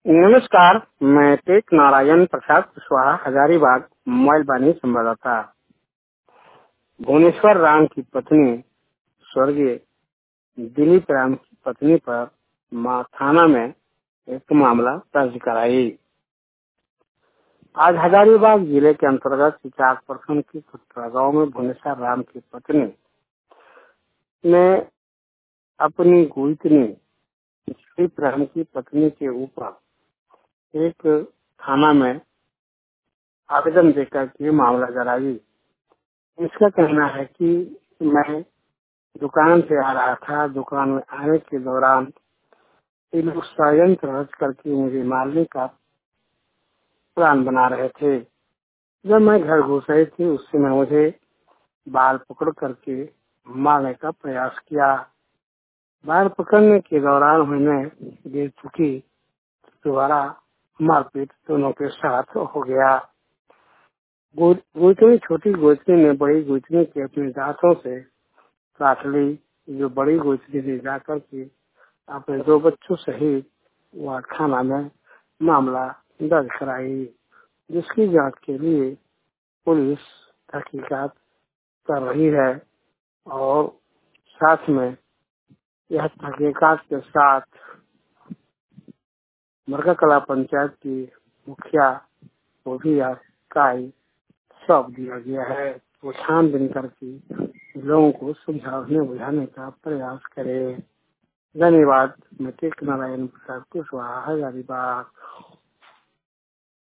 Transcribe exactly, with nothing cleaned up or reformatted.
नमस्कार, मैं टेक नारायण प्रसाद कुशवाहा, हजारीबाग मोबाइल बानी संवाददाता। भुवनेश्वर राम की पत्नी स्वर्गीय दिलीप राम की पत्नी पर मां थाना में एक मामला दर्ज कराई। आज हजारीबाग जिले के अंतर्गत सिचाक प्रखंड की कुट्रा गांव में भुवनेश्वर राम की पत्नी ने अपनी गुइतनी दिलीप राम की पत्नी के ऊपर एक थाना में आवेदन देकर के मामला कराई। इसका कहना है कि मैं दुकान से आ रहा था, दुकान में आने के दौरान ये लोग षड्यंत्र रच करके मुझे मारने का प्लान बना रहे थे। जब मैं घर घुस रही थी उस समय मुझे बाल पकड़ करके मारने का प्रयास किया। बाल पकड़ने के दौरान मैंने देख चुकी, दोबारा मारपीट दोनों के साथ हो गया। गुइतनी छोटी गुइतनी ने बड़ी गुइतनी के अपने दांतों से काट ली। जो बड़ी गुइतनी ने जाकर के अपने दो बच्चों सहित वह थाना में मामला दर्ज कराई, जिसकी जांच के लिए पुलिस तहकीकात कर रही है। और साथ में यह तहकीकात के साथ मरका कला पंचायत की मुखिया को भी कार्य सौंप दिया गया है। वो छानबीन करके लोगों को समझाने बुझाने का प्रयास करे। धन्यवाद। मैं टेक नारायण प्रसाद कुशवाहा, हजारीबाग।